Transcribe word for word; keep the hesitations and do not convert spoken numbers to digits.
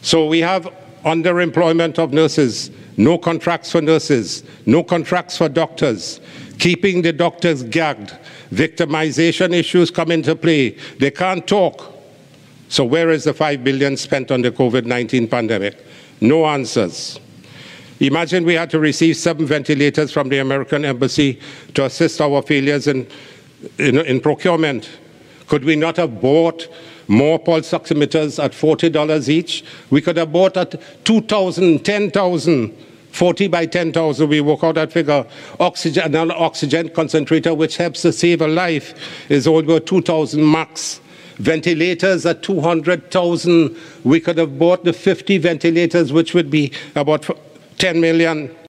So we have underemployment of nurses, no contracts for nurses, no contracts for doctors, keeping the doctors gagged, victimization issues come into play. They can't talk. So where is the five billion dollars spent on the COVID nineteen pandemic? No answers. Imagine we had to receive seven ventilators from the American embassy to assist our failures in, in, in procurement. Could we not have bought more pulse oximeters at forty dollars each? We could have bought at two thousand, ten thousand, forty by ten thousand, we work out that figure. Oxygen, another oxygen concentrator, which helps to save a life, is over two thousand max. Ventilators at two hundred thousand. We could have bought the fifty ventilators, which would be about ten million.